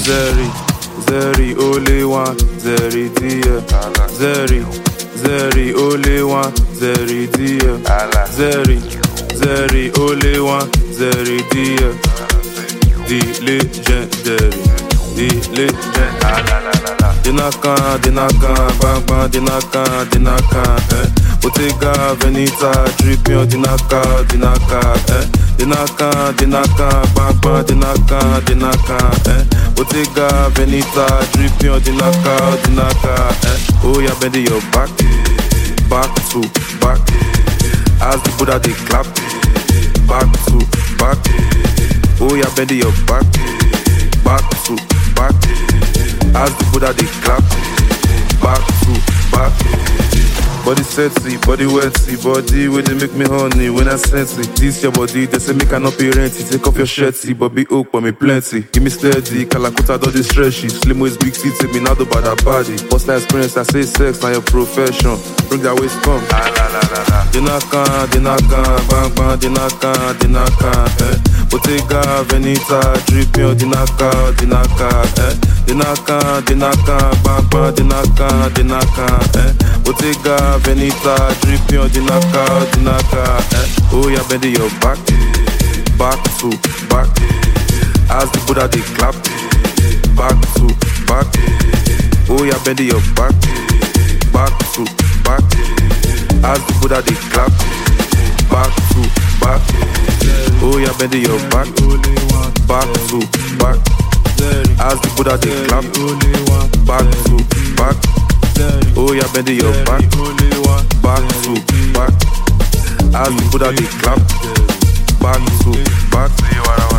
Zeri, Zeri, only one, Zeri, dear. Zeri, Zeri, only one, Zeri, dear. Zeri, Zeri, only one, Zeri, dear. The legendary, the legendary. Dinaka, bang bang, dinaka, Bottega, Veneta, Dripion, dinaka, Dinaka, bang bang, dinaka, Bottega, Veneta, Dripion, dinaka, Oh, yeah, bend your back to back. As the Buddha they clap, back to back. Oh, yeah, bend your back to back. As the Buddha they clap, back to back. Body sexy, body wetty, body where they make me horny when I sense it. This your body, they say me cannot be renty. Take off your shirty, but be hook, but me plenty. Give me steady, Kalakuta don't this stretchy. Slim waist, big teeth, take me now do bad body. What's that experience? I say sex, now your profession. Bring that waist come. Dinaka, bang bang, dinaka, Bottega, Veneta, Dripion, dinaka, Dinaka, bang bang, dinaka, Bottega, Veneta, Dripion, dinaka, Oh, yeah, bend your back to back. As the Buddha they clap, back to back. Oh, yeah, bend your back to back. As the Buddha they clap, back to back. Oh, yeah, bend your back to back. As the Buddha they clap, back to back. Oh, yeah, bend your back to back. As the Buddha they clap, back to back.